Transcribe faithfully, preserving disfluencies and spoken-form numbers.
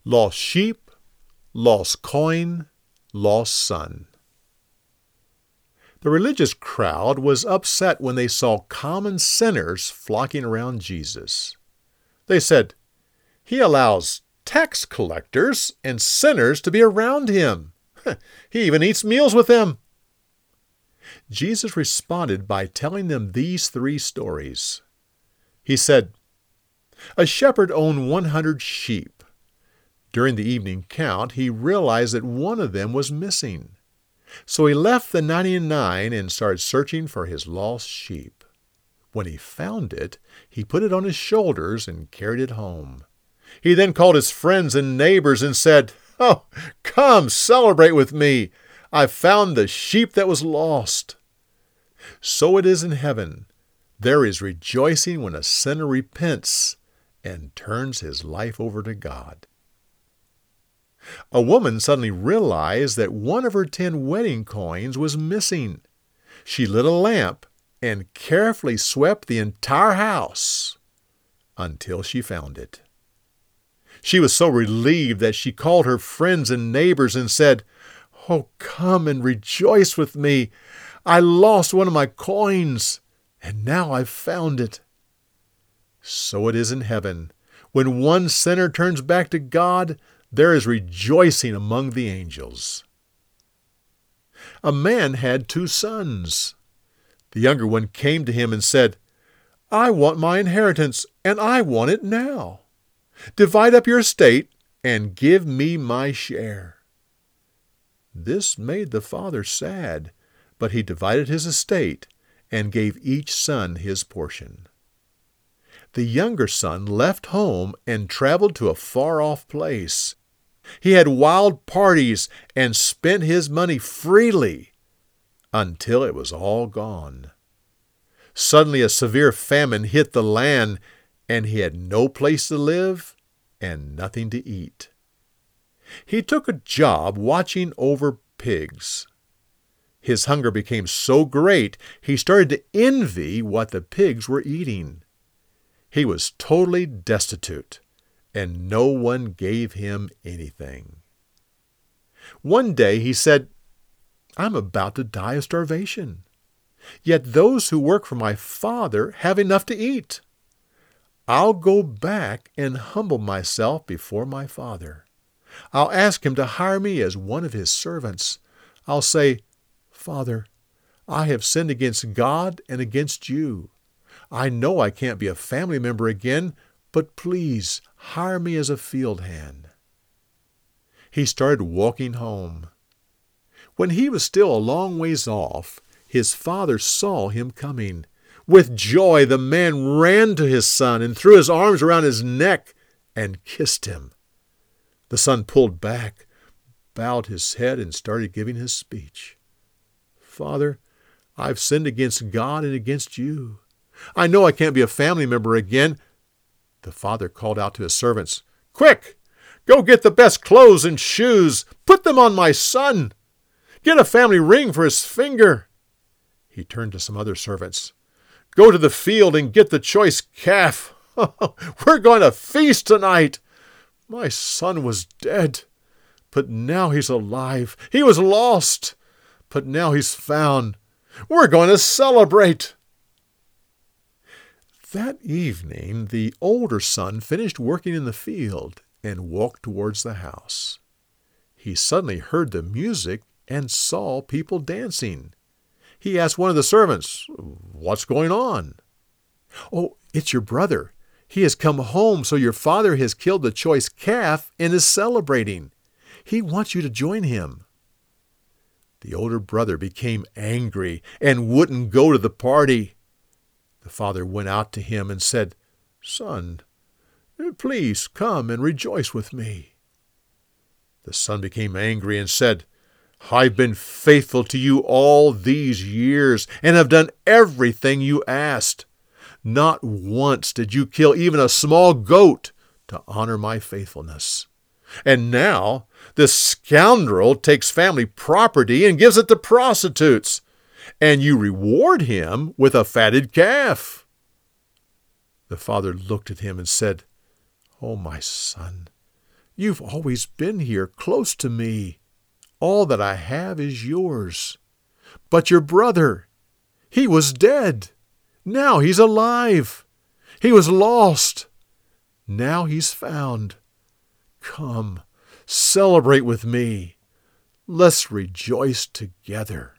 Lost sheep, lost coin, lost son. The religious crowd was upset when they saw common sinners flocking around Jesus. They said, "He allows tax collectors and sinners to be around him. He even eats meals with them." Jesus responded by telling them these three stories. He said, "A shepherd owned one hundred sheep. During the evening count, he realized that one of them was missing. So he left the ninety-nine and started searching for his lost sheep. When he found it, he put it on his shoulders and carried it home. He then called his friends and neighbors and said, 'Oh, come celebrate with me. I found the sheep that was lost.' So it is in heaven. There is rejoicing when a sinner repents and turns his life over to God." A woman suddenly realized that one of her ten wedding coins was missing. She lit a lamp and carefully swept the entire house until she found it. She was so relieved that she called her friends and neighbors and said, "Oh, come and rejoice with me. I lost one of my coins, and now I've found it." So it is in heaven. When one sinner turns back to God, there is rejoicing among the angels. A man had two sons. The younger one came to him and said, "I want my inheritance, and I want it now. Divide up your estate and give me my share." This made the father sad, but he divided his estate and gave each son his portion. The younger son left home and traveled to a far-off place. He had wild parties and spent his money freely until it was all gone. Suddenly a severe famine hit the land, and he had no place to live and nothing to eat. He took a job watching over pigs. His hunger became so great, he started to envy what the pigs were eating. He was totally destitute, and no one gave him anything. One day he said, "I'm about to die of starvation. Yet those who work for my father have enough to eat. I'll go back and humble myself before my father. I'll ask him to hire me as one of his servants. I'll say, 'Father, I have sinned against God and against you. I know I can't be a family member again, but please hire me as a field hand.'" He started walking home. When he was still a long ways off, his father saw him coming. With joy, the man ran to his son and threw his arms around his neck and kissed him. The son pulled back, bowed his head, and started giving his speech. "Father, I've sinned against God and against you. I know I can't be a family member again." The father called out to his servants, "Quick! Go get the best clothes and shoes. Put them on my son. Get a family ring for his finger." He turned to some other servants. "Go to the field and get the choice calf. We're going to feast tonight. My son was dead, but now he's alive. He was lost, but now he's found. We're going to celebrate." That evening, the older son finished working in the field and walked towards the house. He suddenly heard the music and saw people dancing. He asked one of the servants, "What's going on?" "Oh, it's your brother. He has come home, so your father has killed the choice calf and is celebrating. He wants you to join him." The older brother became angry and wouldn't go to the party. The father went out to him and said, "Son, please come and rejoice with me." The son became angry and said, "I've been faithful to you all these years and have done everything you asked. Not once did you kill even a small goat to honor my faithfulness. And now this scoundrel takes family property and gives it to prostitutes, and you reward him with a fatted calf." The father looked at him and said, "Oh, my son, You've always been here, close to me. All that I have is yours. But your brother, he was dead. Now he's alive. He was lost. Now he's found. Come, celebrate with me. Let's rejoice together.